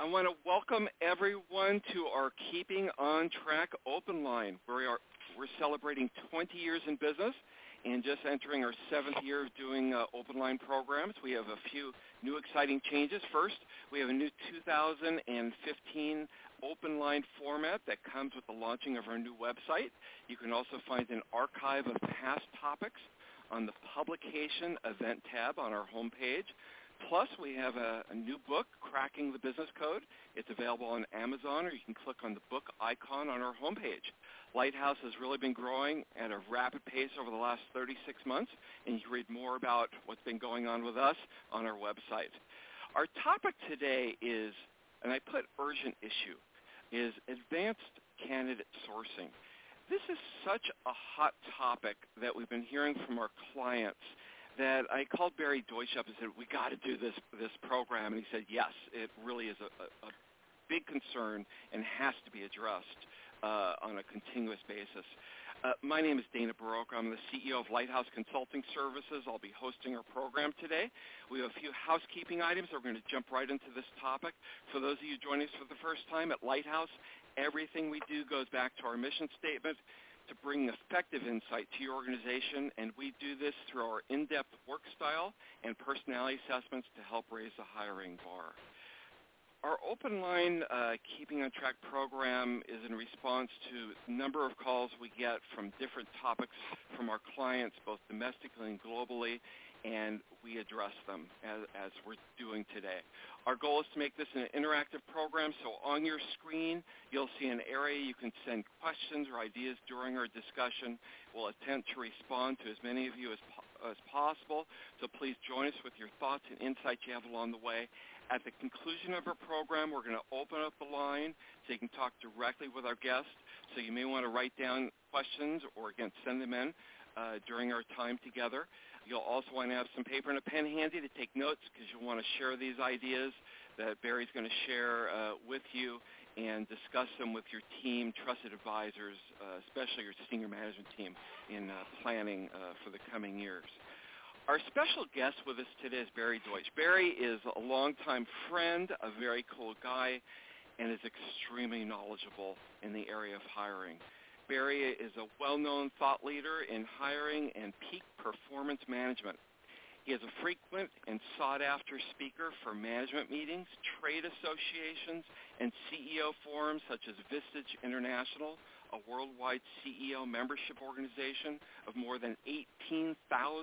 I want to welcome everyone to our Keeping on Track Open Line. We're celebrating 20 years in business and just entering our 7th year of doing open line programs. We have a few new exciting changes. First, we have a new 2015 open line format that comes with the launching of our new website. You can also find an archive of past topics on the Publication Event tab on our homepage. Plus, we have a new book, Cracking the Business Code. It's available on Amazon, or you can click on the book icon on our homepage. Lighthouse has really been growing at a rapid pace over the last 36 months, and you can read more about what's been going on with us on our website. Our topic today is, and I put urgent issue, is advanced candidate sourcing. This is such a hot topic that we've been hearing from our clients that I called Barry Deutsch up and said, we got to do this program. And he said, yes, it really is a big concern and has to be addressed on a continuous basis. My name is Dana Baroka. I'm the CEO of Lighthouse Consulting Services. I'll be hosting our program today. We have a few housekeeping items. We're going to jump right into this topic. For those of you joining us for the first time at Lighthouse, everything we do goes back to our mission statement to bring effective insight to your organization, and we do this through our in-depth work style and personality assessments to help raise the hiring bar. Our Open Line Keeping on Track program is in response to a number of calls we get from different topics from our clients, both domestically and globally, and we address them as we're doing today. Our goal is to make this an interactive program, so on your screen you'll see an area you can send questions or ideas during our discussion. We'll attempt to respond to as many of you as possible, so please join us with your thoughts and insights you have along the way. At the conclusion of our program, we're going to open up the line so you can talk directly with our guests. So you may want to write down questions or, again, send them in during our time together. You'll also want to have some paper and a pen handy to take notes because you'll want to share these ideas that Barry's going to share with you and discuss them with your team, trusted advisors, especially your senior management team in planning for the coming years. Our special guest with us today is Barry Deutsch. Barry is a longtime friend, a very cool guy, and is extremely knowledgeable in the area of hiring. Barry is a well-known thought leader in hiring and peak performance management. He is a frequent and sought-after speaker for management meetings, trade associations, and CEO forums such as Vistage International, a worldwide CEO membership organization of more than 18,000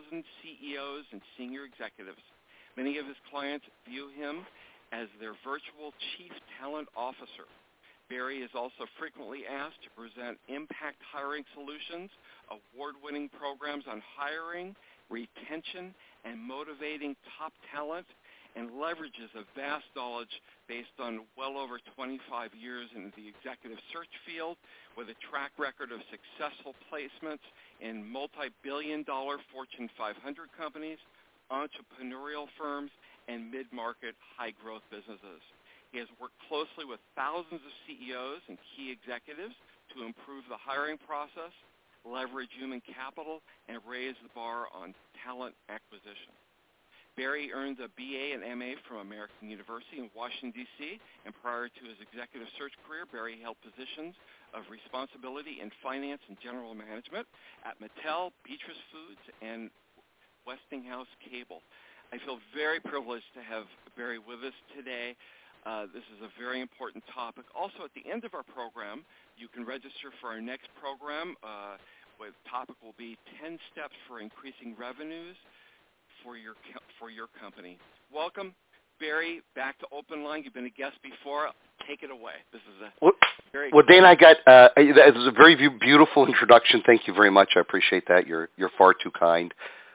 CEOs and senior executives. Many of his clients view him as their virtual chief talent officer. Barry is also frequently asked to present impact hiring solutions, award-winning programs on hiring, retention, and motivating top talent, and leverages a vast knowledge based on well over 25 years in the executive search field with a track record of successful placements in multi-billion-dollar Fortune 500 companies, entrepreneurial firms, and mid-market high-growth businesses. He has worked closely with thousands of CEOs and key executives to improve the hiring process, leverage human capital, and raise the bar on talent acquisition. Barry earned a BA and MA from American University in Washington, D.C., and prior to his executive search career, Barry held positions of responsibility in finance and general management at Mattel, Beatrice Foods, and Westinghouse Cable. I feel very privileged to have Barry with us today. This is a very important topic. Also, at the end of our program, you can register for our next program. The topic will be 10 steps for increasing revenues for your company. Welcome, Barry, back to Open Line. You've been a guest before. Take it away. This is a very well, Dana, it was a very beautiful introduction. Thank you very much. I appreciate that. You're far too kind.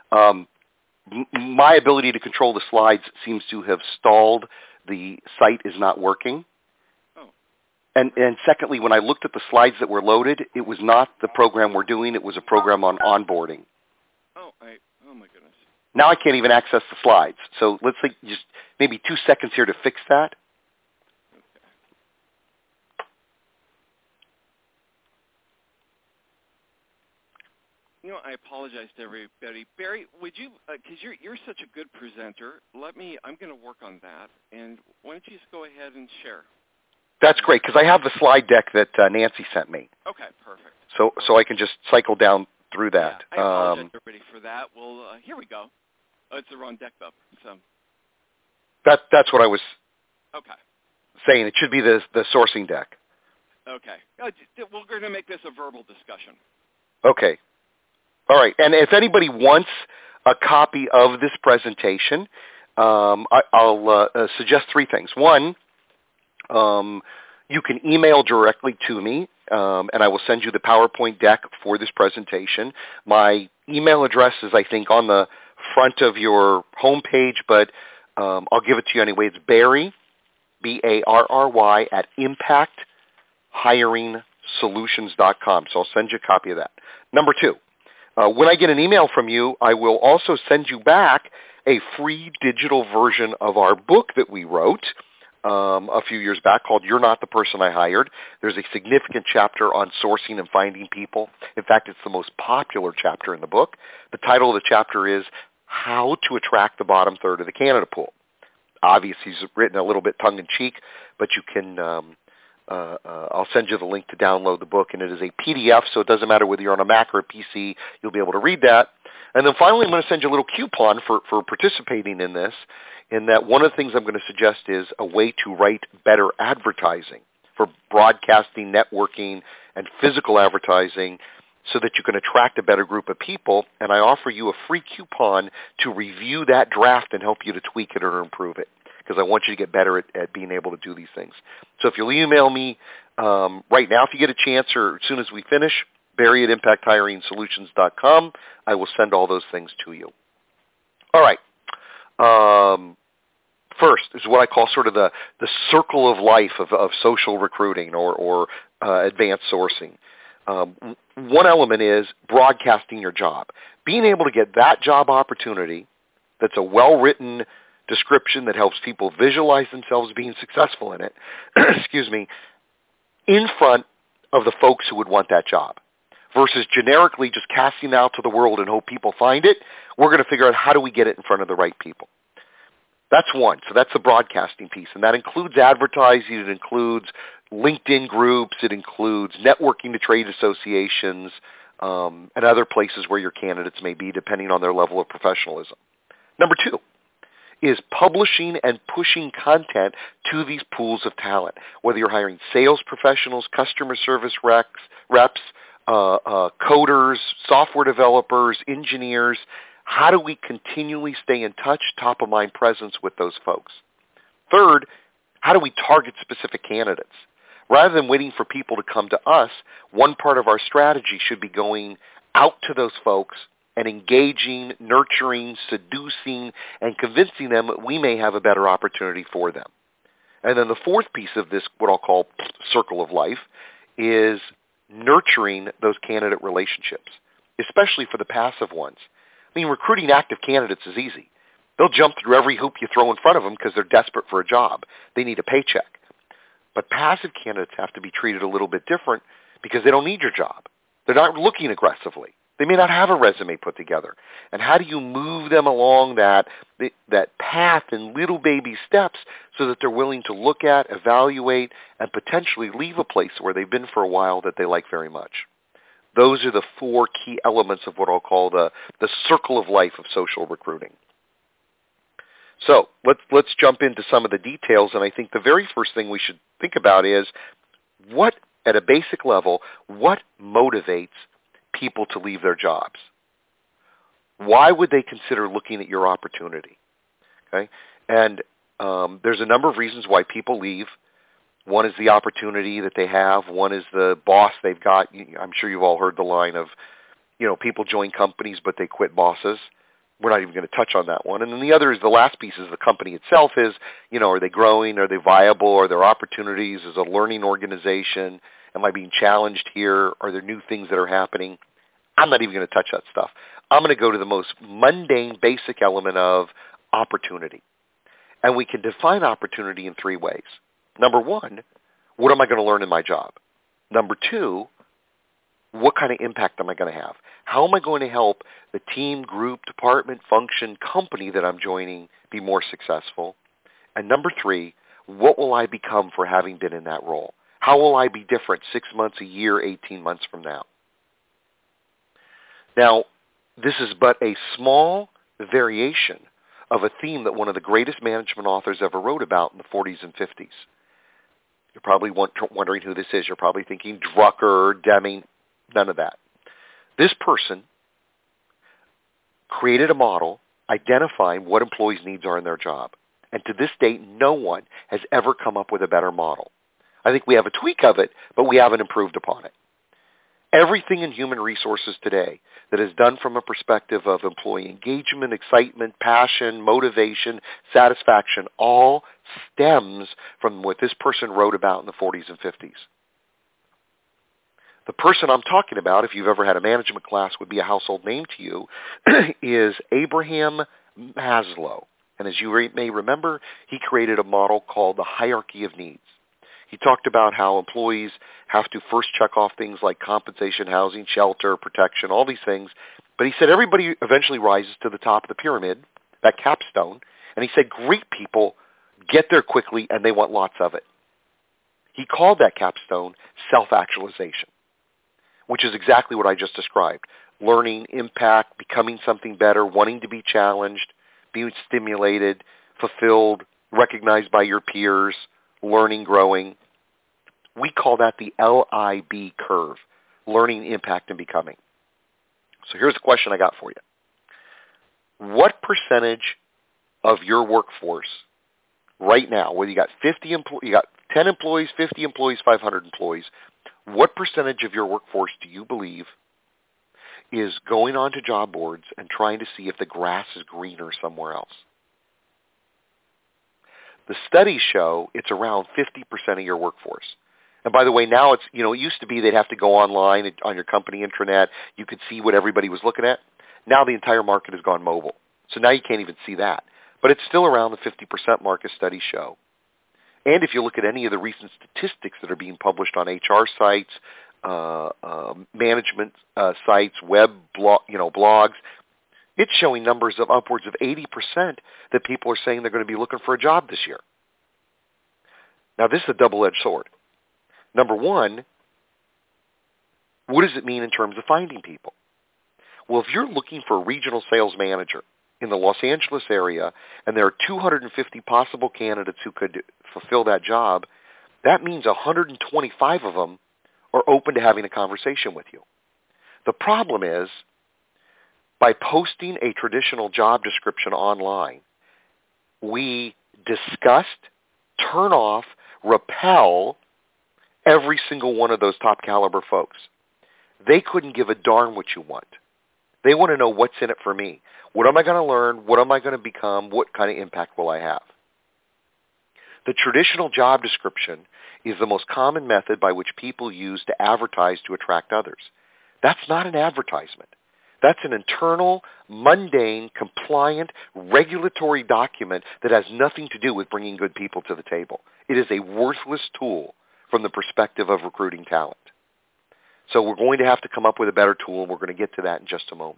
My ability to control the slides seems to have stalled. The site is not working. Oh. And secondly, when I looked at the slides that were loaded, it was not the program we're doing. It was a program on onboarding. Oh my goodness. Now I can't even access the slides. So let's take just maybe 2 seconds here to fix that. Okay. I apologize to everybody. Barry, would you, because you're such a good presenter, I'm going to work on that. And why don't you just go ahead and share? That's great, because I have the slide deck that Nancy sent me. Okay, perfect. So I can just cycle down through that. Yeah, I apologize everybody for that. Well, here we go. Oh, it's the wrong deck, though. So. That's what I was okay. saying. It should be the sourcing deck. Okay. We're going to make this a verbal discussion. Okay. All right. And if anybody wants a copy of this presentation, I'll suggest three things. One, you can email directly to me, and I will send you the PowerPoint deck for this presentation. My email address is, I think, on the front of your homepage, but I'll give it to you anyway. It's Barry, B-A-R-R-Y, at impacthiringsolutions.com. So I'll send you a copy of that. Number two, when I get an email from you, I will also send you back a free digital version of our book that we wrote a few years back called You're Not the Person I Hired. There's a significant chapter on sourcing and finding people. In fact, it's the most popular chapter in the book. The title of the chapter is How to Attract the Bottom Third of the Candidate Pool. Obviously, it's written a little bit tongue-in-cheek, but you can I'll send you the link to download the book, and it is a PDF, so it doesn't matter whether you're on a Mac or a PC, you'll be able to read that. And then finally, I'm going to send you a little coupon for participating in this, in that one of the things I'm going to suggest is a way to write better advertising for broadcasting, networking, and physical advertising so that you can attract a better group of people, and I offer you a free coupon to review that draft and help you to tweak it or improve it, because I want you to get better at being able to do these things. So if you'll email me right now if you get a chance, or as soon as we finish, Barry at impacthiringsolutions.com, I will send all those things to you. All right. First is what I call sort of the circle of life of social recruiting or advanced sourcing. One element is broadcasting your job. Being able to get that job opportunity that's a well-written description that helps people visualize themselves being successful in it, excuse me, in front of the folks who would want that job, versus generically just casting out to the world and hope people find it. We're going to figure out how do we get it in front of the right people. That's one. So that's the broadcasting piece, and that includes advertising. It includes LinkedIn groups. It includes networking to trade associations and other places where your candidates may be, depending on their level of professionalism. Number two is publishing and pushing content to these pools of talent, whether you're hiring sales professionals, customer service reps, coders, software developers, engineers. How do we continually stay in touch, top-of-mind presence with those folks? Third, how do we target specific candidates? Rather than waiting for people to come to us, one part of our strategy should be going out to those folks and engaging, nurturing, seducing, and convincing them that we may have a better opportunity for them. And then the fourth piece of this, what I'll call circle of life, is nurturing those candidate relationships, especially for the passive ones. I mean, recruiting active candidates is easy. They'll jump through every hoop you throw in front of them because they're desperate for a job. They need a paycheck. But passive candidates have to be treated a little bit different because they don't need your job. They're not looking aggressively. They may not have a resume put together. And how do you move them along that path in little baby steps so that they're willing to look at, evaluate, and potentially leave a place where they've been for a while that they like very much? Those are the four key elements of what I'll call the circle of life of social recruiting. So let's jump into some of the details, and I think the very first thing we should think about is at a basic level, what motivates people to leave their jobs? Why would they consider looking at your opportunity? Okay, and there's a number of reasons why people leave. One is the opportunity that they have. One is the boss they've got. I'm sure you've all heard the line of, people join companies, but they quit bosses. We're not even going to touch on that one. And then the other is the last piece is the company itself is, are they growing? Are they viable? Are there opportunities? Is it a learning organization? Am I being challenged here? Are there new things that are happening? I'm not even going to touch that stuff. I'm going to go to the most mundane, basic element of opportunity. And we can define opportunity in three ways. Number one, what am I going to learn in my job? Number two, what kind of impact am I going to have? How am I going to help the team, group, department, function, company that I'm joining be more successful? And number 3, what will I become for having been in that role? How will I be different 6 months, a year, 18 months from now? Now, this is but a small variation of a theme that one of the greatest management authors ever wrote about in the 40s and 50s. You're probably wondering who this is. You're probably thinking Drucker, Deming, none of that. This person created a model identifying what employees' needs are in their job. And to this date, no one has ever come up with a better model. I think we have a tweak of it, but we haven't improved upon it. Everything in human resources today that is done from a perspective of employee engagement, excitement, passion, motivation, satisfaction, all stems from what this person wrote about in the 40s and 50s. The person I'm talking about, if you've ever had a management class, would be a household name to you, is Abraham Maslow. And as you may remember, he created a model called the hierarchy of needs. He talked about how employees have to first check off things like compensation, housing, shelter, protection, all these things. But he said everybody eventually rises to the top of the pyramid, that capstone. And he said great people get there quickly and they want lots of it. He called that capstone self-actualization, which is exactly what I just described. Learning, impact, becoming something better, wanting to be challenged, being stimulated, fulfilled, recognized by your peers, learning, growing. We call that the LIB curve, learning, impact, and becoming. So here's the question I got for you. What percentage of your workforce right now, whether you got 10 employees, 50 employees, 500 employees, what percentage of your workforce do you believe is going onto job boards and trying to see if the grass is greener somewhere else? The studies show it's around 50% of your workforce. And by the way, now it used to be they'd have to go online on your company intranet. You could see what everybody was looking at. Now the entire market has gone mobile. So now you can't even see that. But it's still around the 50% mark as studies show. And if you look at any of the recent statistics that are being published on HR sites, management sites, blogs, it's showing numbers of upwards of 80% that people are saying they're going to be looking for a job this year. Now, this is a double-edged sword. Number one, what does it mean in terms of finding people? Well, if you're looking for a regional sales manager in the Los Angeles area and there are 250 possible candidates who could fulfill that job, that means 125 of them are open to having a conversation with you. The problem is, by posting a traditional job description online, we disgust, turn off, repel every single one of those top caliber folks. They couldn't give a darn what you want. They want to know what's in it for me. What am I going to learn? What am I going to become? What kind of impact will I have? The traditional job description is the most common method by which people use to advertise to attract others. That's not an advertisement. That's an internal, mundane, compliant, regulatory document that has nothing to do with bringing good people to the table. It is a worthless tool from the perspective of recruiting talent. So we're going to have to come up with a better tool, and we're going to get to that in just a moment.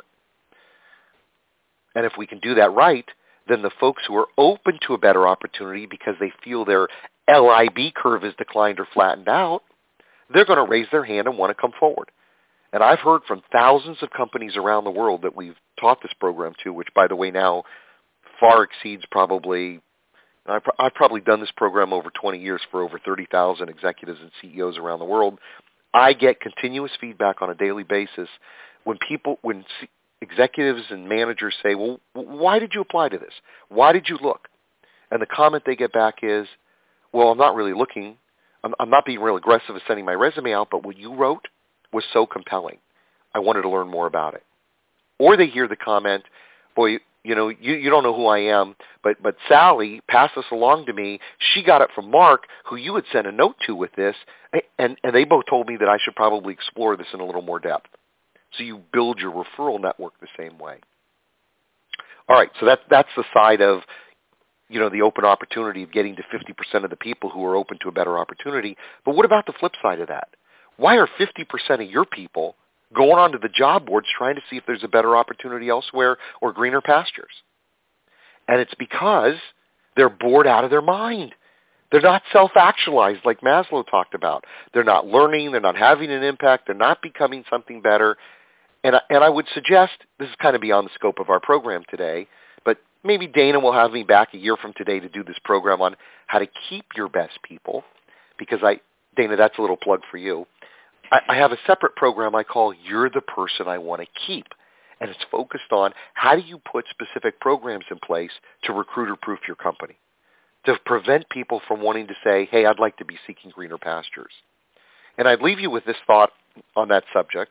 And if we can do that right, then the folks who are open to a better opportunity because they feel their LIB curve is declined or flattened out, they're going to raise their hand and want to come forward. And I've heard from thousands of companies around the world that we've taught this program to, which, by the way, now far exceeds probably, I've probably done this program over 20 years for over 30,000 executives and CEOs around the world. I get continuous feedback on a daily basis when executives and managers say, well, why did you apply to this? Why did you look? And the comment they get back is, well, I'm not really looking. I'm not being real aggressive at sending my resume out, but what you wrote was so compelling. I wanted to learn more about it. Or they hear the comment, boy, you don't know who I am, but Sally passed this along to me. She got it from Mark, who you had sent a note to with this, and they both told me that I should probably explore this in a little more depth. So you build your referral network the same way. All right, so that's the side of the open opportunity of getting to 50% of the people who are open to a better opportunity. But what about the flip side of that? Why are 50% of your people going onto the job boards trying to see if there's a better opportunity elsewhere or greener pastures. And it's because they're bored out of their mind. They're not self-actualized like Maslow talked about. They're not learning. They're not having an impact. They're not becoming something better. And I would suggest, this is kind of beyond the scope of our program today, but maybe Dana will have me back a year from today to do this program on how to keep your best people, because Dana, that's a little plug for you. I have a separate program I call You're the Person I Want to Keep, and it's focused on how do you put specific programs in place to recruiter-proof your company, to prevent people from wanting to say, hey, I'd like to be seeking greener pastures. And I'd leave you with this thought on that subject.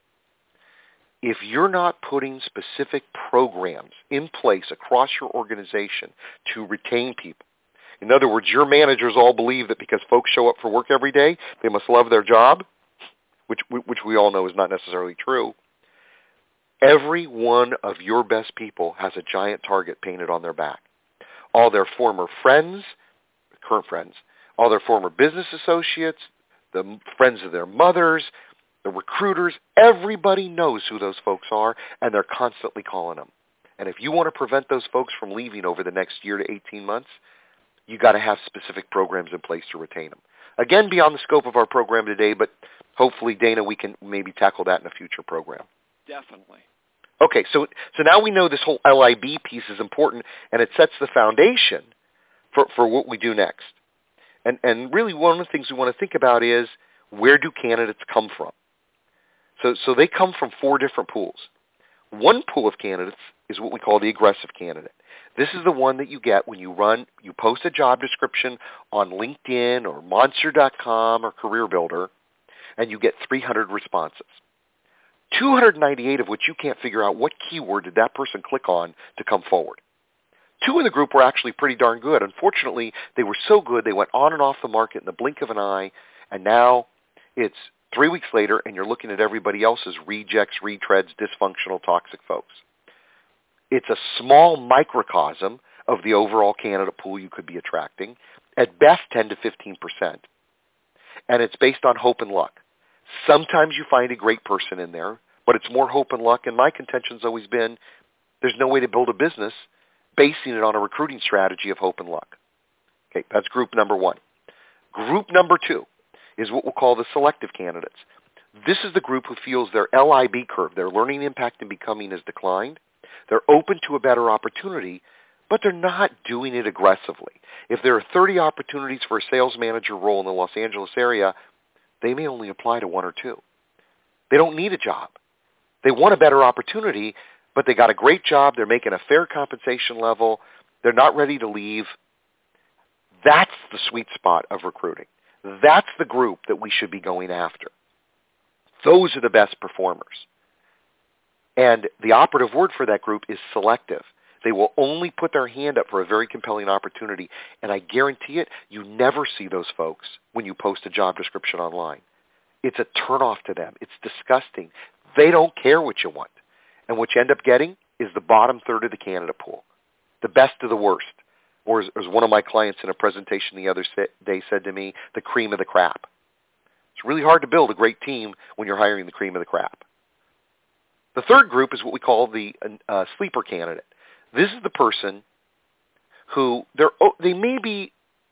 If you're not putting specific programs in place across your organization to retain people, in other words, your managers all believe that because folks show up for work every day, they must love their job, which we all know is not necessarily true. Every one of your best people has a giant target painted on their back. All their former friends, current friends, all their former business associates, the friends of their mothers, the recruiters, everybody knows who those folks are, and they're constantly calling them. And if you want to prevent those folks from leaving over the next year to 18 months, you got to have specific programs in place to retain them. Again, beyond the scope of our program today, but hopefully, Dana, we can maybe tackle that in a future program. Definitely. Okay, so now we know this whole LIB piece is important, and it sets the foundation for what we do next. And really, one of the things we want to think about is, where do candidates come from? So they come from 4 different pools. One pool of candidates is what we call the aggressive candidate. This is the one that you get when you post a job description on LinkedIn or Monster.com or CareerBuilder, and you get 300 responses. 298 of which you can't figure out what keyword did that person click on to come forward. 2 in the group were actually pretty darn good. Unfortunately, they were so good they went on and off the market in the blink of an eye, and now it's 3 weeks later and you're looking at everybody else's rejects, retreads, dysfunctional, toxic folks. It's a small microcosm of the overall candidate pool you could be attracting, at best 10 to 15%. And it's based on hope and luck. Sometimes you find a great person in there, but it's more hope and luck, and my contention's always been there's no way to build a business basing it on a recruiting strategy of hope and luck. Okay, that's group number 1. Group number 2 is what we'll call the selective candidates. This is the group who feels their LIB curve, their learning, impact, and becoming, has declined. They're open to a better opportunity, but they're not doing it aggressively. If there are 30 opportunities for a sales manager role in the Los Angeles area, they may only apply to 1 or 2. They don't need a job. They want a better opportunity, but they got a great job. They're making a fair compensation level. They're not ready to leave. That's the sweet spot of recruiting. That's the group that we should be going after. Those are the best performers. And the operative word for that group is selective. They will only put their hand up for a very compelling opportunity. And I guarantee it, you never see those folks when you post a job description online. It's a turnoff to them. It's disgusting. They don't care what you want. And what you end up getting is the bottom third of the candidate pool, the best of the worst. Or as one of my clients in a presentation the other day said to me, the cream of the crap. It's really hard to build a great team when you're hiring the cream of the crap. The third group is what we call the sleeper candidate. This is the person who they may be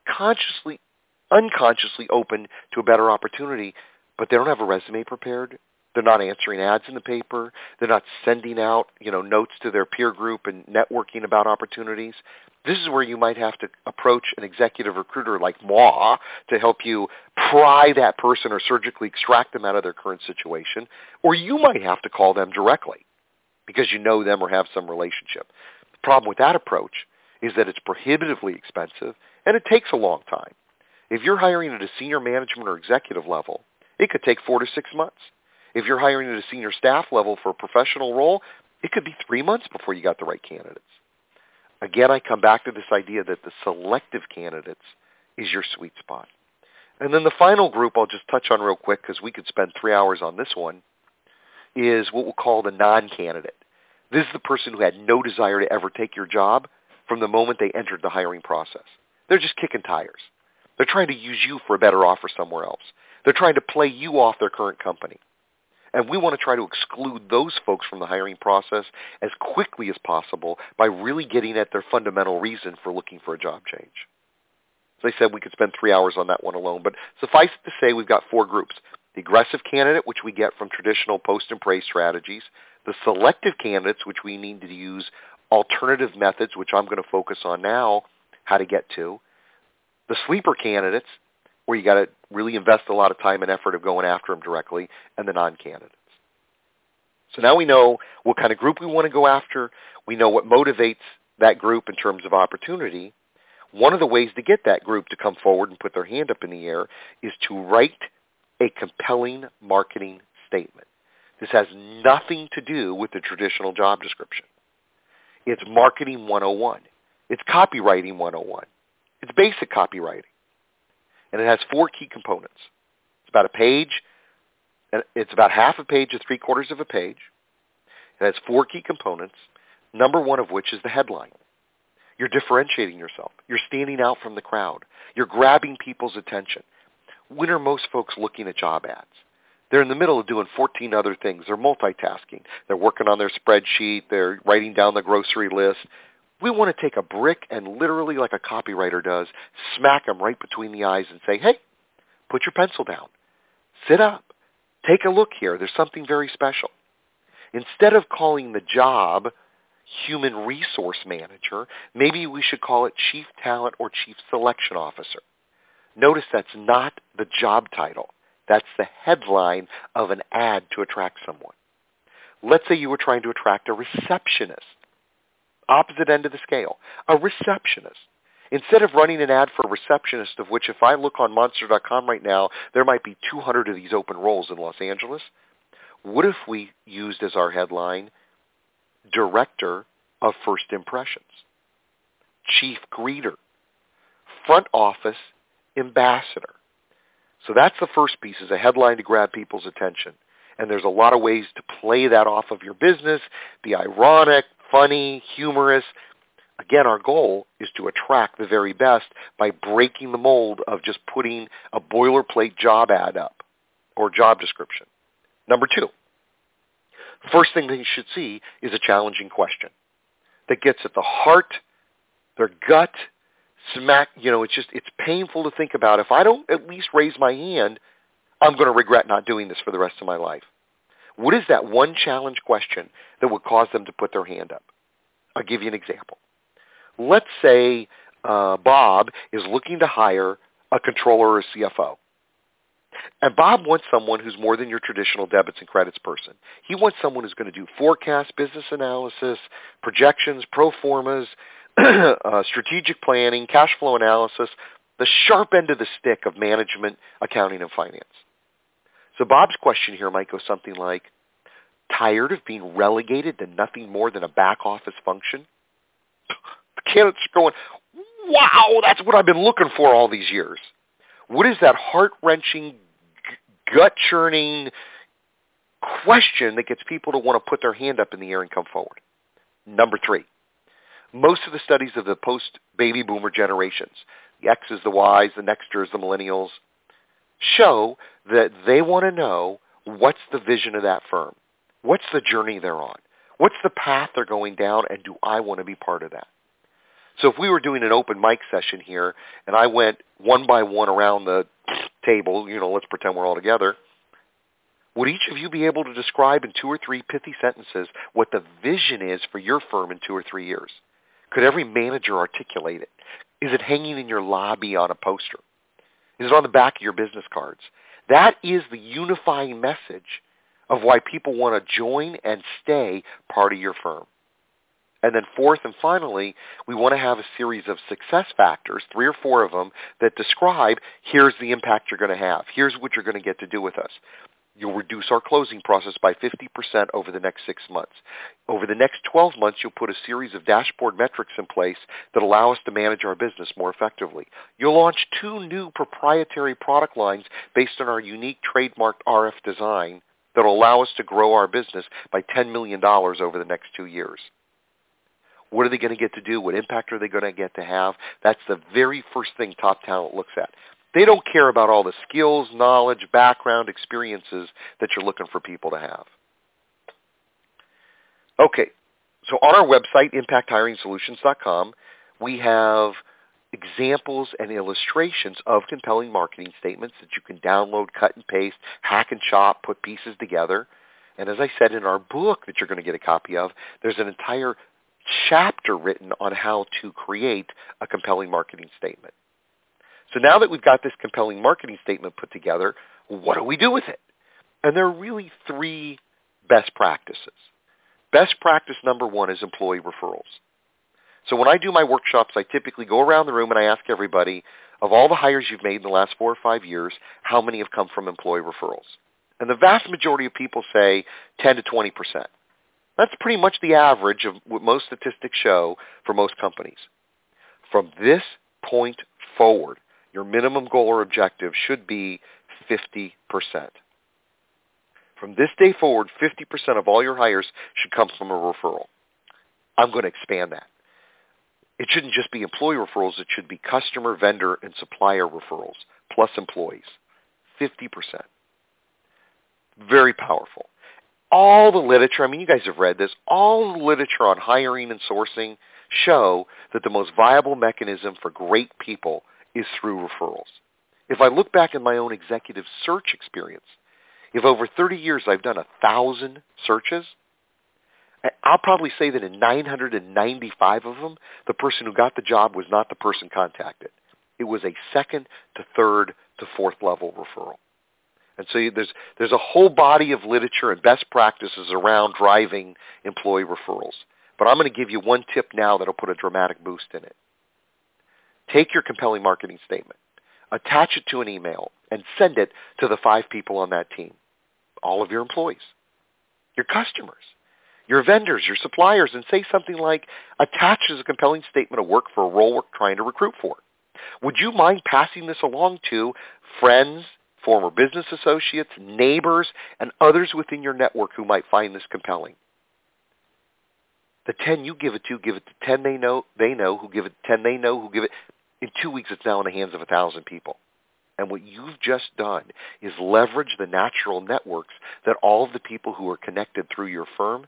unconsciously open to a better opportunity, but they don't have a resume prepared. They're not answering ads in the paper. They're not sending out, notes to their peer group and networking about opportunities. This is where you might have to approach an executive recruiter like moi to help you pry that person or surgically extract them out of their current situation. Or you might have to call them directly because you know them or have some relationship. The problem with that approach is that it's prohibitively expensive and it takes a long time. If you're hiring at a senior management or executive level, it could take 4 to 6 months. If you're hiring at a senior staff level for a professional role, it could be 3 months before you got the right candidates. Again, I come back to this idea that the selective candidates is your sweet spot. And then the final group I'll just touch on real quick because we could spend 3 hours on this one, is what we'll call the non-candidate. This is the person who had no desire to ever take your job from the moment they entered the hiring process. They're just kicking tires. They're trying to use you for a better offer somewhere else. They're trying to play you off their current company. And we want to try to exclude those folks from the hiring process as quickly as possible by really getting at their fundamental reason for looking for a job change. As I said, we could spend 3 hours on that one alone, but suffice it to say we've got 4 groups. The aggressive candidate, which we get from traditional post and praise strategies. The selective candidates, which we need to use alternative methods, which I'm going to focus on now, how to get to. The sleeper candidates, where you got to really invest a lot of time and effort of going after them directly, and the non-candidates. So now we know what kind of group we want to go after. We know what motivates that group in terms of opportunity. One of the ways to get that group to come forward and put their hand up in the air is to write a compelling marketing statement. This has nothing to do with the traditional job description. It's marketing 101. It's copywriting 101. It's basic copywriting. And it has 4 key components. It's about a page. It's about half a page to 3/4 of a page. It has 4 key components, number 1 of which is the headline. You're differentiating yourself. You're standing out from the crowd. You're grabbing people's attention. When are most folks looking at job ads? They're in the middle of doing 14 other things. They're multitasking. They're working on their spreadsheet. They're writing down the grocery list. We want to take a brick and literally, like a copywriter does, smack them right between the eyes and say, hey, put your pencil down. Sit up. Take a look here. There's something very special. Instead of calling the job human resource manager, maybe we should call it chief talent or chief selection officer. Notice that's not the job title. That's the headline of an ad to attract someone. Let's say you were trying to attract a receptionist. Opposite end of the scale, a receptionist. Instead of running an ad for a receptionist, of which if I look on Monster.com right now, there might be 200 of these open roles in Los Angeles, what if we used as our headline, Director of First Impressions, Chief Greeter, Front Office Ambassador? So that's the first piece, is a headline to grab people's attention. And there's a lot of ways to play that off of your business, be ironic, funny, humorous. Again, our goal is to attract the very best by breaking the mold of just putting a boilerplate job ad up or job description. Number 2, first thing they should see is a challenging question that gets at the heart, their gut, smack. It's painful to think about. If I don't at least raise my hand, I'm going to regret not doing this for the rest of my life. What is that one challenge question that would cause them to put their hand up? I'll give you an example. Let's say Bob is looking to hire a controller or a CFO. And Bob wants someone who's more than your traditional debits and credits person. He wants someone who's going to do forecasts, business analysis, projections, pro formas, strategic planning, cash flow analysis, the sharp end of the stick of management, accounting, and finance. So Bob's question here might go something like, tired of being relegated to nothing more than a back office function? The candidate's going, wow, that's what I've been looking for all these years. What is that heart-wrenching, gut-churning question that gets people to want to put their hand up in the air and come forward? Number 3, most of the studies of the post-baby boomer generations, the X's, the Y's, the Nexters, the millennials, show that they want to know what's the vision of that firm. What's the journey they're on? What's the path they're going down, and do I want to be part of that? So if we were doing an open mic session here, and I went one by one around the table, let's pretend we're all together, would each of you be able to describe in 2 or 3 pithy sentences what the vision is for your firm in 2 or 3 years? Could every manager articulate it? Is it hanging in your lobby on a poster? Is it on the back of your business cards? That is the unifying message of why people want to join and stay part of your firm. And then 4th and finally, we want to have a series of success factors, 3 or 4 of them, that describe here's the impact you're going to have. Here's what you're going to get to do with us. You'll reduce our closing process by 50% over the next 6 months. Over the next 12 months, you'll put a series of dashboard metrics in place that allow us to manage our business more effectively. You'll launch 2 new proprietary product lines based on our unique trademarked RF design that will allow us to grow our business by $10 million over the next 2 years. What are they going to get to do? What impact are they going to get to have? That's the very first thing top talent looks at. They don't care about all the skills, knowledge, background, experiences that you're looking for people to have. Okay, so on our website, impacthiringsolutions.com, we have examples and illustrations of compelling marketing statements that you can download, cut and paste, hack and chop, put pieces together. And as I said in our book that you're going to get a copy of, there's an entire chapter written on how to create a compelling marketing statement. So now that we've got this compelling marketing statement put together, what do we do with it? And there are really three best practices. Best practice number one is employee referrals. So when I do my workshops, I typically go around the room and I ask everybody, of all the hires you've made in the last 4 or 5 years, how many have come from employee referrals? And the vast majority of people say 10 to 20%. That's pretty much the average of what most statistics show for most companies. From this point forward, your minimum goal or objective should be 50%. From this day forward, 50% of all your hires should come from a referral. I'm going to expand that. It shouldn't just be employee referrals. It should be customer, vendor, and supplier referrals, plus employees. 50%. Very powerful. All the literature, I mean, you guys have read this, all the literature on hiring and sourcing show that the most viable mechanism for great people is through referrals. If I look back at my own executive search experience, if over 30 years I've done 1,000 searches, I'll probably say that in 995 of them, the person who got the job was not the person contacted. It was a second to third to fourth level referral. And so there's a whole body of literature and best practices around driving employee referrals. But I'm going to give you one tip now that will put a dramatic boost in it. Take your compelling marketing statement, attach it to an email, and send it to the 5 people on that team. All of your employees, your customers, your vendors, your suppliers, and say something like, attaches a compelling statement of work for a role we're trying to recruit for. Would you mind passing this along to friends, former business associates, neighbors, and others within your network who might find this compelling? The 10 you give it to 10 they know, who give it 10 they know, who give it. In 2 weeks, it's now in the hands of 1,000 people. And what you've just done is leverage the natural networks that all of the people who are connected through your firm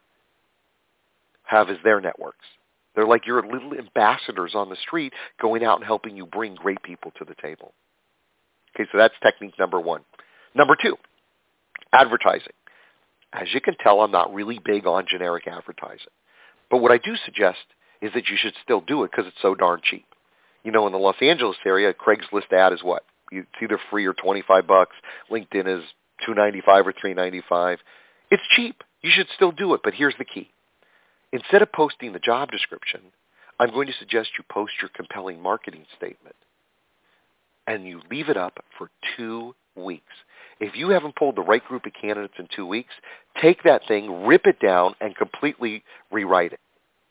have as their networks. They're like your little ambassadors on the street going out and helping you bring great people to the table. Okay, so that's technique number one. Number two, advertising. As you can tell, I'm not really big on generic advertising. But what I do suggest is that you should still do it because it's so darn cheap. You know, in the Los Angeles area, a Craigslist ad is what? It's either free or $25. LinkedIn is $2.95 or $3.95. It's cheap. You should still do it, but here's the key. Instead of posting the job description, I'm going to suggest you post your compelling marketing statement, and you leave it up for 2 weeks. If you haven't pulled the right group of candidates in 2 weeks, take that thing, rip it down, and completely rewrite it.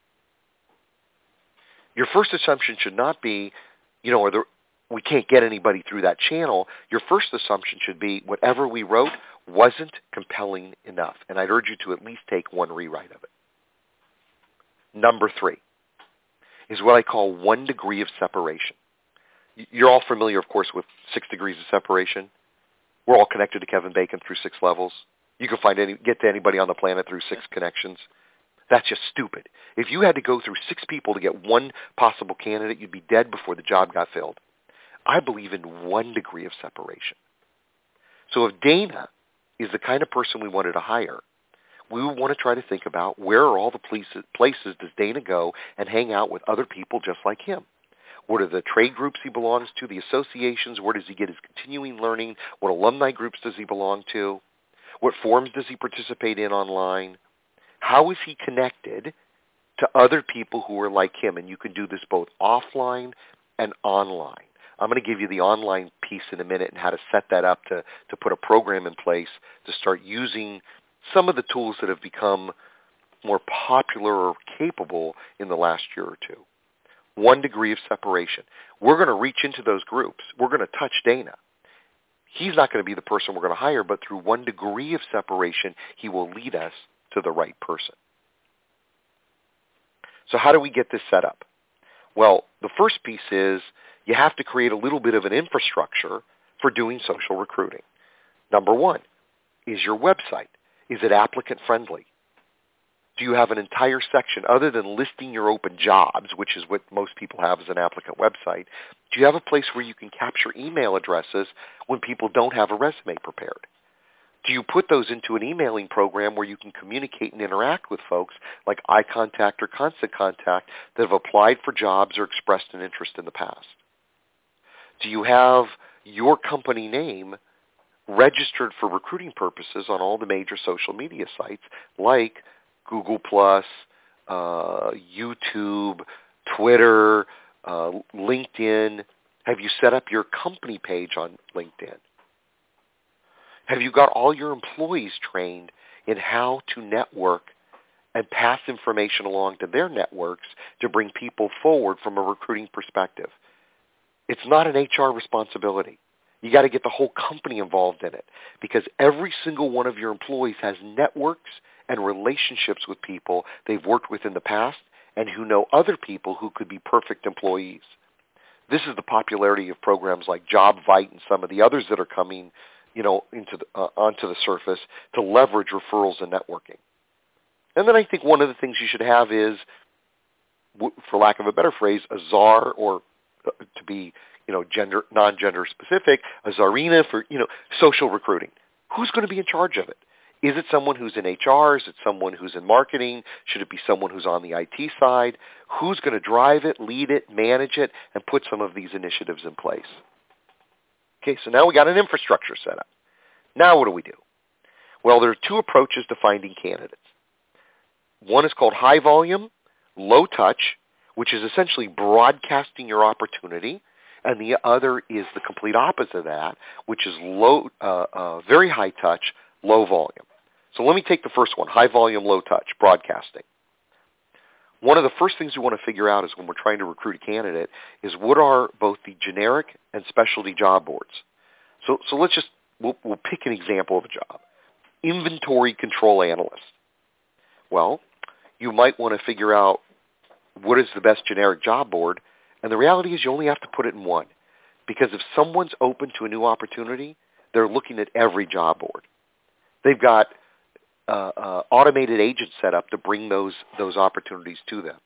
Your first assumption should not be, we can't get anybody through that channel. Your first assumption should be whatever we wrote wasn't compelling enough, and I'd urge you to at least take one rewrite of it. Number 3 is what I call 1 degree of separation. You're all familiar, of course, with 6 degrees of separation. We're all connected to Kevin Bacon through 6 levels. You can get to anybody on the planet through 6 connections. That's just stupid. If you had to go through 6 people to get one possible candidate, you'd be dead before the job got filled. I believe in 1 degree of separation. So if Dana is the kind of person we wanted to hire, we would want to try to think about where are all the places does Dana go and hang out with other people just like him? What are the trade groups he belongs to, the associations? Where does he get his continuing learning? What alumni groups does he belong to? What forums does he participate in online? How is he connected to other people who are like him? And you can do this both offline and online. I'm going to give you the online piece in a minute and how to set that up to put a program in place to start using some of the tools that have become more popular or capable in the last year or two. 1 degree of separation. We're going to reach into those groups. We're going to touch Dana. He's not going to be the person we're going to hire, but through 1 degree of separation, he will lead us to the right person. So how do we get this set up? Well, the first piece is you have to create a little bit of an infrastructure for doing social recruiting. Number one, is your website, is it applicant friendly? Do you have an entire section, other than listing your open jobs, which is what most people have as an applicant website, do you have a place where you can capture email addresses when people don't have a resume prepared? Do you put those into an emailing program where you can communicate and interact with folks like iContact or Constant Contact that have applied for jobs or expressed an interest in the past? Do you have your company name registered for recruiting purposes on all the major social media sites like Google+, YouTube, Twitter, LinkedIn? Have you set up your company page on LinkedIn? Have you got all your employees trained in how to network and pass information along to their networks to bring people forward from a recruiting perspective? It's not an HR responsibility. You got to get the whole company involved in it, because every single one of your employees has networks and relationships with people they've worked with in the past and who know other people who could be perfect employees. This is the popularity of programs like JobVite and some of the others that are coming, onto the surface to leverage referrals and networking. And then I think one of the things you should have is, for lack of a better phrase, a czar, or to be, non-gender specific, a czarina for, social recruiting. Who's going to be in charge of it? Is it someone who's in HR? Is it someone who's in marketing? Should it be someone who's on the IT side? Who's going to drive it, lead it, manage it, and put some of these initiatives in place? Okay, so now we got an infrastructure set up. Now what do we do? Well, there are two approaches to finding candidates. One is called high volume, low touch, which is essentially broadcasting your opportunity, and the other is the complete opposite of that, which is very high touch, low volume. So let me take the first one, high volume, low touch, broadcasting. One of the first things we want to figure out is when we're trying to recruit a candidate is what are both the generic and specialty job boards. So we'll pick an example of a job. Inventory control analyst. Well, you might want to figure out what is the best generic job board, and the reality is you only have to put it in one, because if someone's open to a new opportunity, they're looking at every job board. They've got automated agents set up to bring those opportunities to them.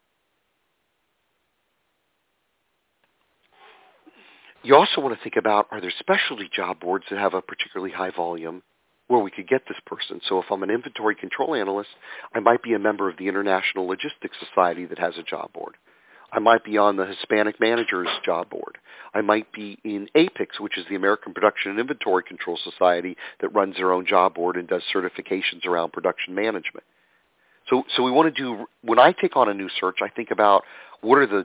You also want to think about, are there specialty job boards that have a particularly high volume where we could get this person? So if I'm an inventory control analyst, I might be a member of the International Logistics Society that has a job board. I might be on the Hispanic Managers job board. I might be in APICS, which is the American Production and Inventory Control Society that runs their own job board and does certifications around production management. So we want to do, when I take on a new search, I think about what are the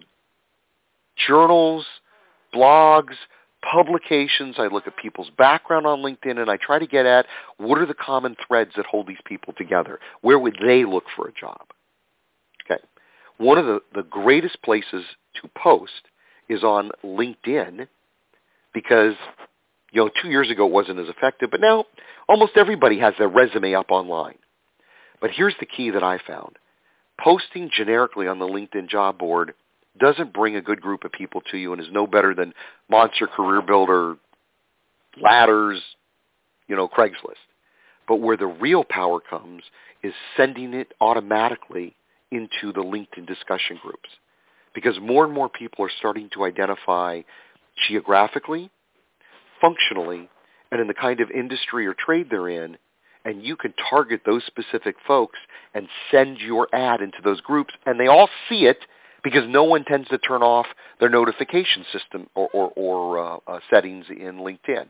journals, blogs, publications. I look at people's background on LinkedIn, and I try to get at what are the common threads that hold these people together. Where would they look for a job? Okay. One of the greatest places to post is on LinkedIn, because 2 years ago it wasn't as effective, but now almost everybody has their resume up online. But here's the key that I found. Posting generically on the LinkedIn job board doesn't bring a good group of people to you and is no better than Monster Career Builder, Ladders, Craigslist. But where the real power comes is sending it automatically into the LinkedIn discussion groups, because more and more people are starting to identify geographically, functionally, and in the kind of industry or trade they're in, and you can target those specific folks and send your ad into those groups, and they all see it because no one tends to turn off their notification system or settings in LinkedIn.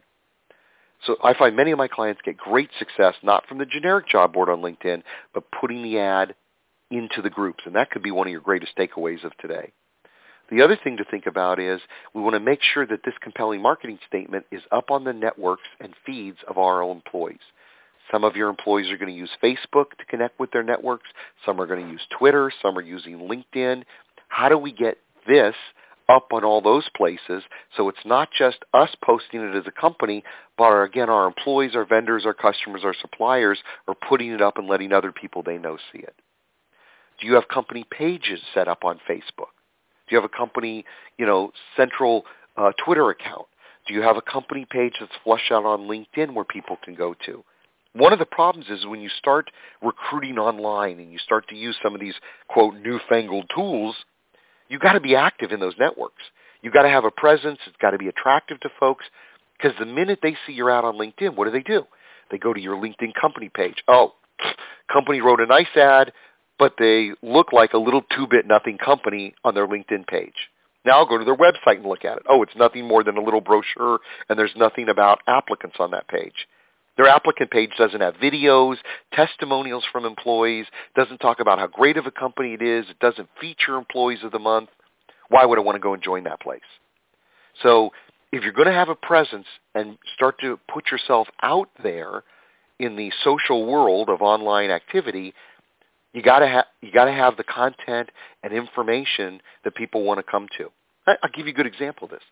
So I find many of my clients get great success, not from the generic job board on LinkedIn, but putting the ad into the groups, and that could be one of your greatest takeaways of today. The other thing to think about is we want to make sure that this compelling marketing statement is up on the networks and feeds of our employees. Some of your employees are going to use Facebook to connect with their networks. Some are going to use Twitter. Some are using LinkedIn. How do we get this up on all those places so it's not just us posting it as a company, but again, our employees, our vendors, our customers, our suppliers are putting it up and letting other people they know see it? Do you have company pages set up on Facebook? Do you have a company, central Twitter account? Do you have a company page that's flushed out on LinkedIn where people can go to? One of the problems is when you start recruiting online and you start to use some of these, quote, newfangled tools, you got to be active in those networks. You got to have a presence. It's got to be attractive to folks, because the minute they see you're out on LinkedIn, what do? They go to your LinkedIn company page. Oh, company wrote a nice ad, but they look like a little two-bit nothing company on their LinkedIn page. Now I'll go to their website and look at it. Oh, it's nothing more than a little brochure, and there's nothing about applicants on that page. Their applicant page doesn't have videos, testimonials from employees, doesn't talk about how great of a company it is, it doesn't feature employees of the month. Why would I want to go and join that place? So if you're going to have a presence and start to put yourself out there in the social world of online activity, you got to have the content and information that people want to come to. I'll give you a good example of this.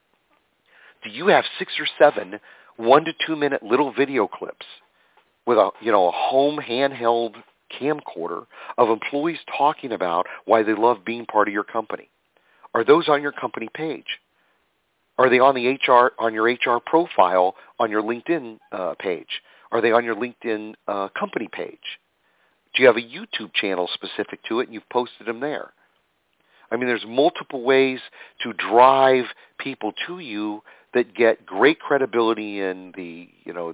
Do you have 6 or 7 1 to 2 minute little video clips with a home handheld camcorder of employees talking about why they love being part of your company? Are those on your company page? Are they on your HR profile on your LinkedIn page? Are they on your LinkedIn company page? Do you have a YouTube channel specific to it and you've posted them there? I mean, there's multiple ways to drive people to you that get great credibility in the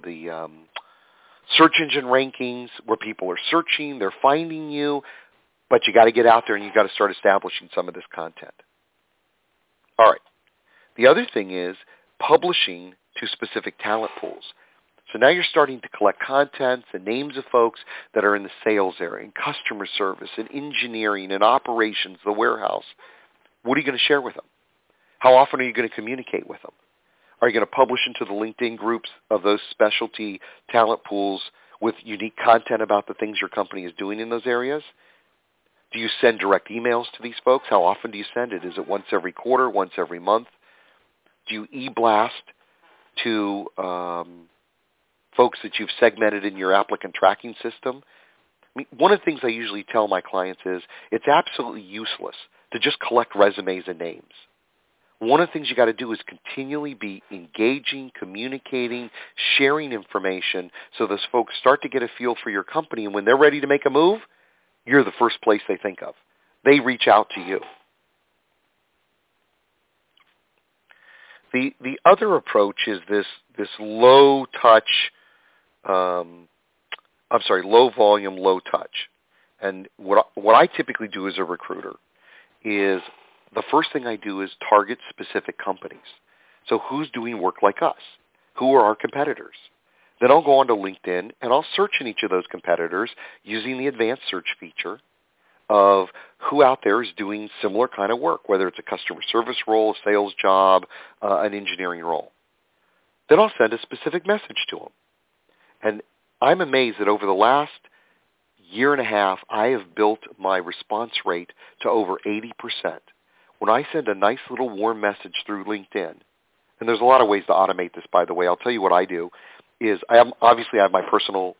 search engine rankings where people are searching, they're finding you, but you got to get out there and you got to start establishing some of this content. All right. The other thing is publishing to specific talent pools. So now you're starting to collect content and names of folks that are in the sales area, in customer service, in engineering, in operations, the warehouse. What are you going to share with them? How often are you going to communicate with them? Are you going to publish into the LinkedIn groups of those specialty talent pools with unique content about the things your company is doing in those areas? Do you send direct emails to these folks? How often do you send it? Is it once every quarter, once every month? Do you e-blast to folks that you've segmented in your applicant tracking system? I mean, one of the things I usually tell my clients is it's absolutely useless to just collect resumes and names. One of the things you got to do is continually be engaging, communicating, sharing information so those folks start to get a feel for your company, and when they're ready to make a move, you're the first place they think of. They reach out to you. The other approach is this low volume, low touch. And what I typically do as a recruiter is the first thing I do is target specific companies. So who's doing work like us? Who are our competitors? Then I'll go onto LinkedIn and I'll search in each of those competitors using the advanced search feature of who out there is doing similar kind of work, whether it's a customer service role, a sales job, an engineering role. Then I'll send a specific message to them. And I'm amazed that over the last year and a half, I have built my response rate to over 80%. When I send a nice little warm message through LinkedIn, and there's a lot of ways to automate this, by the way. I'll tell you what I do is I have my personal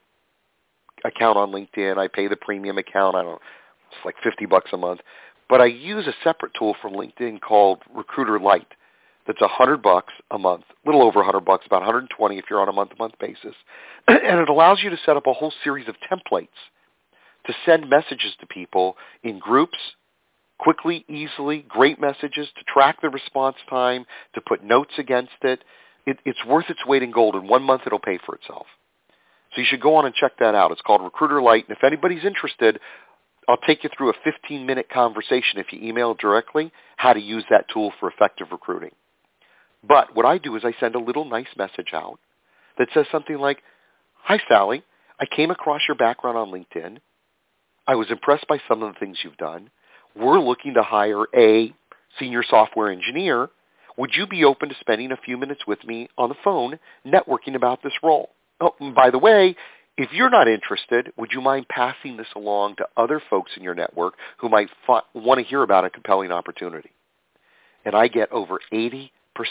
account on LinkedIn. I pay the premium account. I don't know, it's like $50 a month. But I use a separate tool from LinkedIn called Recruiter Lite. That's $100 a month, a little over $100, about $120 if you're on a month-to-month basis. And it allows you to set up a whole series of templates to send messages to people in groups, quickly, easily, great messages, to track the response time, to put notes against it. It's worth its weight in gold. In 1 month, it'll pay for itself. So you should go on and check that out. It's called Recruiter Lite. And if anybody's interested, I'll take you through a 15-minute conversation if you email directly how to use that tool for effective recruiting. But what I do is I send a little nice message out that says something like, "Hi, Sally. I came across your background on LinkedIn. I was impressed by some of the things you've done. We're looking to hire a senior software engineer. Would you be open to spending a few minutes with me on the phone networking about this role? Oh, and by the way, if you're not interested, would you mind passing this along to other folks in your network who might want to hear about a compelling opportunity?" And I get over 80%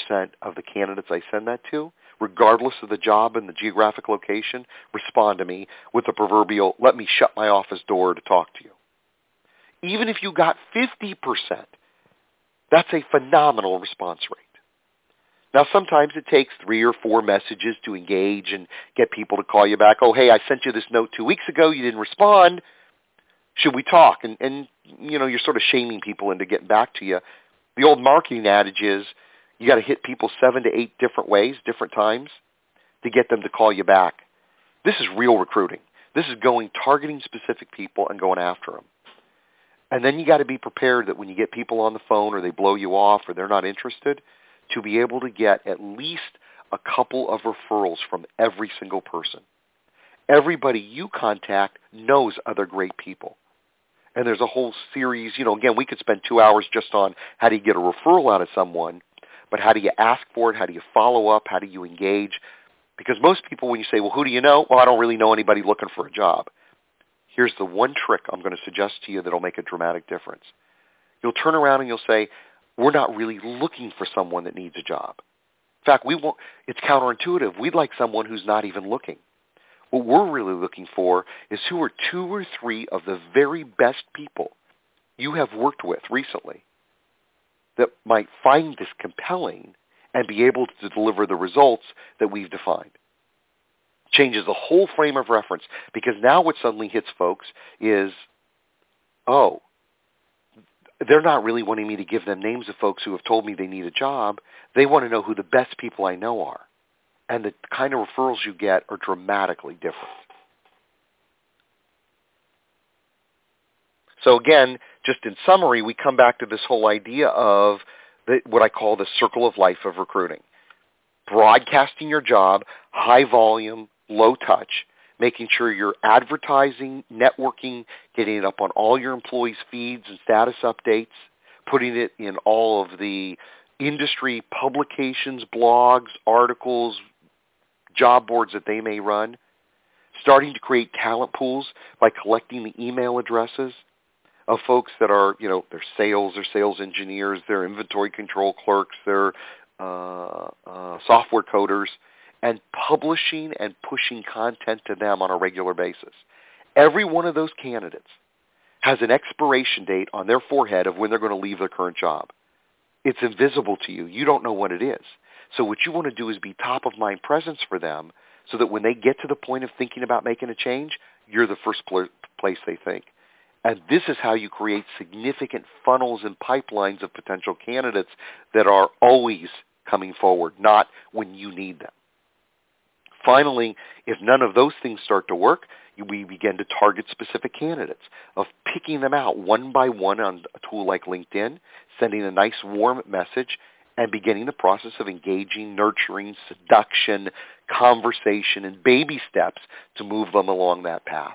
of the candidates I send that to, regardless of the job and the geographic location, respond to me with the proverbial, "Let me shut my office door to talk to you." Even if you got 50%, That's a phenomenal response rate. Now, sometimes it takes 3 or 4 messages to engage and get people to call you back. Oh, hey, I sent you this note 2 weeks ago. You didn't respond. Should we talk? And you're sort of shaming people into getting back to you. The old marketing adage is you got to hit people 7 to 8 different ways, different times, to get them to call you back. This is real recruiting. This is targeting specific people and going after them. And then you got to be prepared that when you get people on the phone or they blow you off or they're not interested, to be able to get at least a couple of referrals from every single person. Everybody you contact knows other great people. And there's a whole series, again, we could spend 2 hours just on how do you get a referral out of someone, but how do you ask for it? How do you follow up? How do you engage? Because most people, when you say, well, who do you know? Well, I don't really know anybody looking for a job. Here's the one trick I'm going to suggest to you that will make a dramatic difference. You'll turn around and you'll say, we're not really looking for someone that needs a job. In fact, it's counterintuitive. We'd like someone who's not even looking. What we're really looking for is who are 2 or 3 of the very best people you have worked with recently that might find this compelling and be able to deliver the results that we've defined. Changes the whole frame of reference, because now what suddenly hits folks is, oh, they're not really wanting me to give them names of folks who have told me they need a job. They want to know who the best people I know are. And the kind of referrals you get are dramatically different. So again, just in summary, we come back to this whole idea of what I call the circle of life of recruiting. Broadcasting your job, high volume, low touch, making sure you're advertising, networking, getting it up on all your employees' feeds and status updates, putting it in all of the industry publications, blogs, articles, job boards that they may run, starting to create talent pools by collecting the email addresses of folks that are, they're sales engineers, they're inventory control clerks, they're software coders, and publishing and pushing content to them on a regular basis. Every one of those candidates has an expiration date on their forehead of when they're going to leave their current job. It's invisible to you. You don't know what it is. So what you want to do is be top of mind presence for them so that when they get to the point of thinking about making a change, you're the first place they think. And this is how you create significant funnels and pipelines of potential candidates that are always coming forward, not when you need them. Finally, if none of those things start to work, we begin to target specific candidates, of picking them out one by one on a tool like LinkedIn, sending a nice warm message, and beginning the process of engaging, nurturing, seduction, conversation, and baby steps to move them along that path.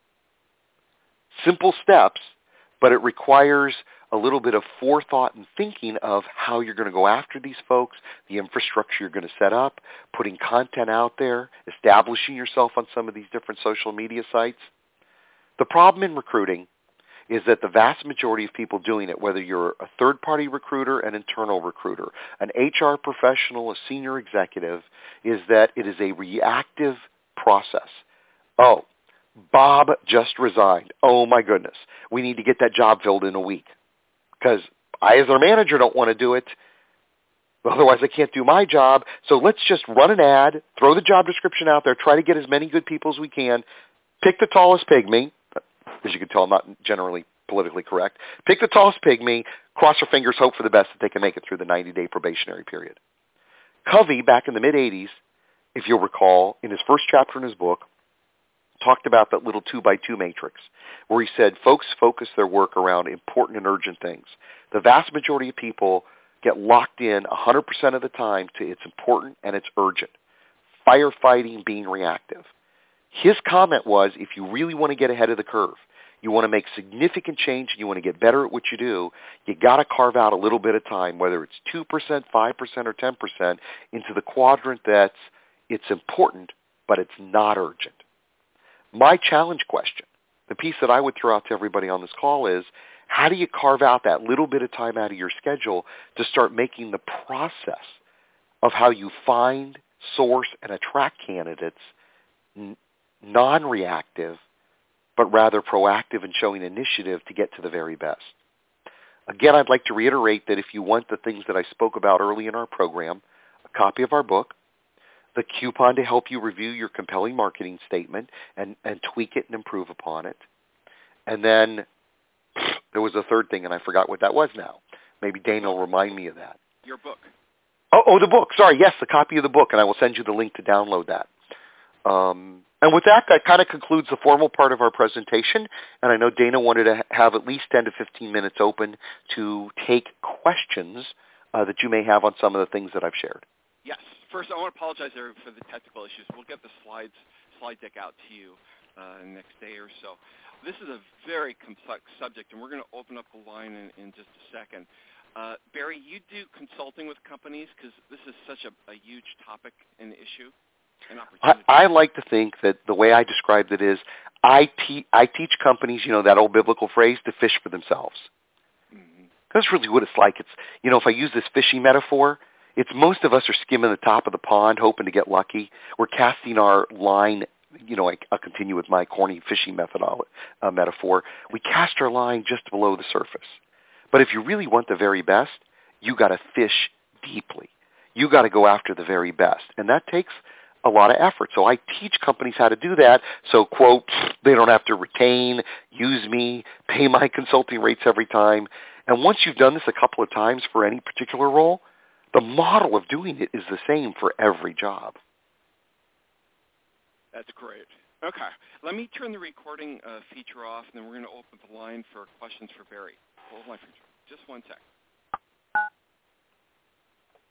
Simple steps, but it requires a little bit of forethought and thinking of how you're going to go after these folks, the infrastructure you're going to set up, putting content out there, establishing yourself on some of these different social media sites. The problem in recruiting is that the vast majority of people doing it, whether you're a third-party recruiter, an internal recruiter, an HR professional, a senior executive, is that it is a reactive process. Oh, Bob just resigned. Oh, my goodness. We need to get that job filled in a week. Because I, as their manager, don't want to do it. Otherwise, I can't do my job. So let's just run an ad, throw the job description out there, try to get as many good people as we can, pick the tallest pygmy. As you can tell, I'm not generally politically correct. Pick the tallest pygmy, cross our fingers, hope for the best that they can make it through the 90-day probationary period. Covey, back in the mid-'80s, if you'll recall, in his first chapter in his book, talked about that little 2x2 matrix where he said folks focus their work around important and urgent things. The vast majority of people get locked in 100% of the time to it's important and it's urgent. Firefighting being reactive. His comment was, if you really want to get ahead of the curve, you want to make significant change and you want to get better at what you do, you got to carve out a little bit of time, whether it's 2%, 5%, or 10%, into the quadrant that's it's important, but it's not urgent. My challenge question, the piece that I would throw out to everybody on this call is, how do you carve out that little bit of time out of your schedule to start making the process of how you find, source, and attract candidates non-reactive, but rather proactive and showing initiative to get to the very best? Again, I'd like to reiterate that if you want the things that I spoke about early in our program, a copy of our book, the coupon to help you review your compelling marketing statement and tweak it and improve upon it. And then there was a third thing, and I forgot what that was now. Maybe Dana will remind me of that. Your book. Oh, the book. Sorry, yes, the copy of the book, and I will send you the link to download that. And with that kind of concludes the formal part of our presentation. And I know Dana wanted to have at least 10 to 15 minutes open to take questions that you may have on some of the things that I've shared. Yes. First, I want to apologize for the technical issues. We'll get the slide deck out to you next day or so. This is a very complex subject, and we're going to open up the line in just a second. Barry, you do consulting with companies because this is such a huge topic and issue. I like to think that the way I described it is I teach companies, that old biblical phrase, to fish for themselves. Mm-hmm. That's really what it's like. It's, if I use this fishing metaphor, it's most of us are skimming the top of the pond hoping to get lucky. We're casting our line, I'll continue with my corny fishing metaphor. We cast our line just below the surface. But if you really want the very best, you got to fish deeply. You got to go after the very best. And that takes a lot of effort. So I teach companies how to do that. So, quote, they don't have to retain, use me, pay my consulting rates every time. And once you've done this a couple of times for any particular role, the model of doing it is the same for every job. That's great. Okay. Let me turn the recording feature off, and then we're going to open the line for questions for Barry. Hold on for just one sec.